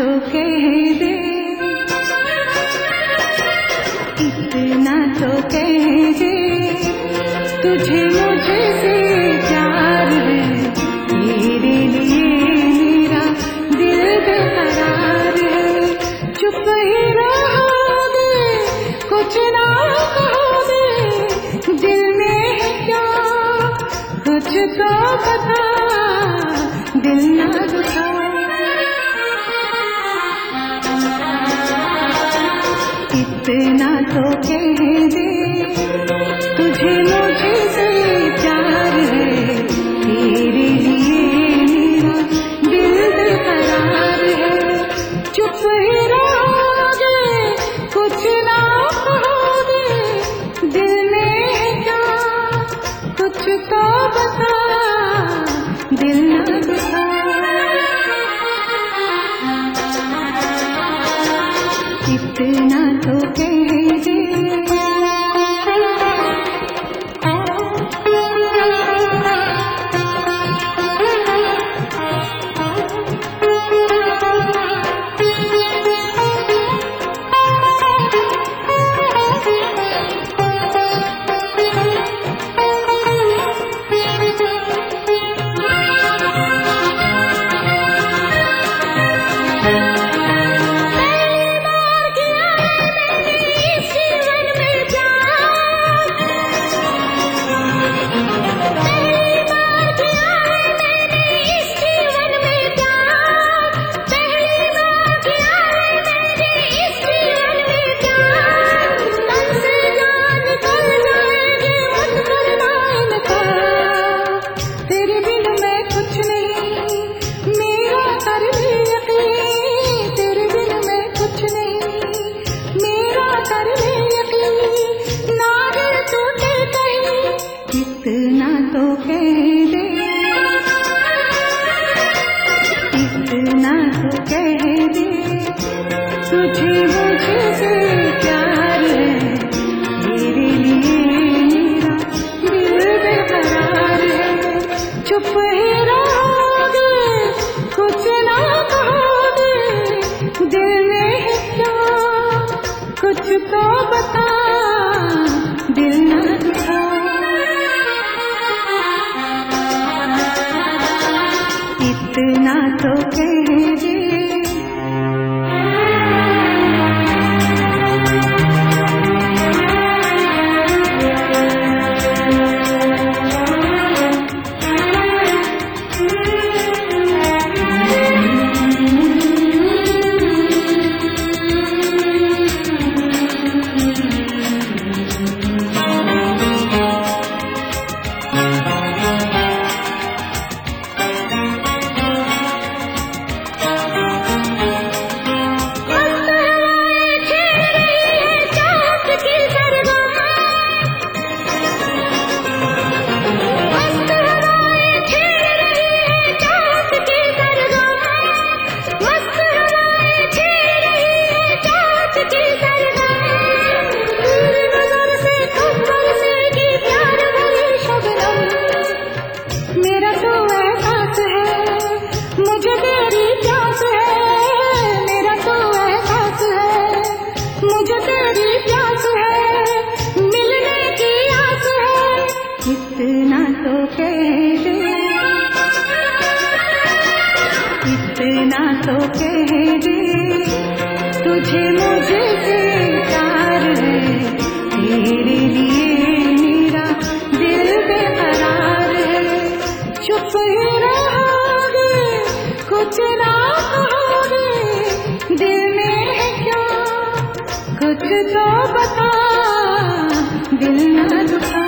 तो कह दे, इतना तो कह दे, तुझे मुझसे प्यार है, तेरे लिए मेरा दिल बेकरार है। चुप ही रहो दे, कुछ ना कहो दे, दिल में है क्या कुछ तो बता, दिल ना दुखा। इतना तो कह दे, तुझे मुझसे प्यार है, तेरे लिए मेरा दिल बेकरार है। चुप ही रहो दे, कुछ ना कहो दे, दिल में है क्या कुछ तो बता, दिल ना दुखा। इतना तो कह दे। इतना तो कह दे, इतना तो कह दे, तुझे मुझसे प्यार है, तेरे लिए मेरा दिल बेकरार है। चुप ही रहो दे, कुछ ना कहो दे, दिल में है क्या कुछ तो बता, दिल ना दुखा। इतना तो कह दे। इतना तो कह दे, इतना तो कह दे, तुझे मुझसे प्यार है, तेरे लिए मेरा दिल बेकरार है। चुप ही रहो दे, कुछ ना कहो दे, दिल में है क्या कुछ तो बता, दिल ना दुखा।